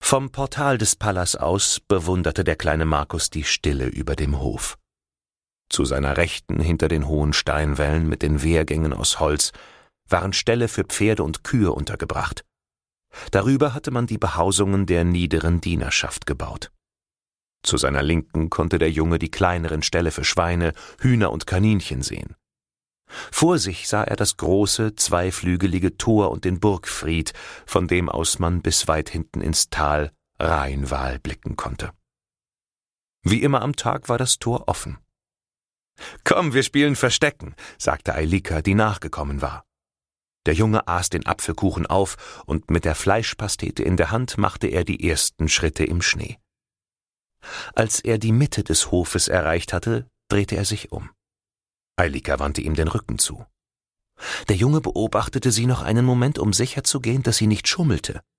Vom Portal des Palas aus bewunderte der kleine Markus die Stille über dem Hof. Zu seiner Rechten, hinter den hohen Steinwällen mit den Wehrgängen aus Holz, waren Ställe für Pferde und Kühe untergebracht. Darüber hatte man die Behausungen der niederen Dienerschaft gebaut. Zu seiner Linken konnte der Junge die kleineren Ställe für Schweine, Hühner und Kaninchen sehen. Vor sich sah er das große, zweiflügelige Tor und den Burgfried, von dem aus man bis weit hinten ins Tal Rainwal blicken konnte. Wie immer am Tag war das Tor offen. »Komm, wir spielen Verstecken«, sagte Eilika, die nachgekommen war. Der Junge aß den Apfelkuchen auf, und mit der Fleischpastete in der Hand machte er die ersten Schritte im Schnee. Als er die Mitte des Hofes erreicht hatte, drehte er sich um. Eilika wandte ihm den Rücken zu. Der Junge beobachtete sie noch einen Moment, um sicherzugehen, dass sie nicht schummelte.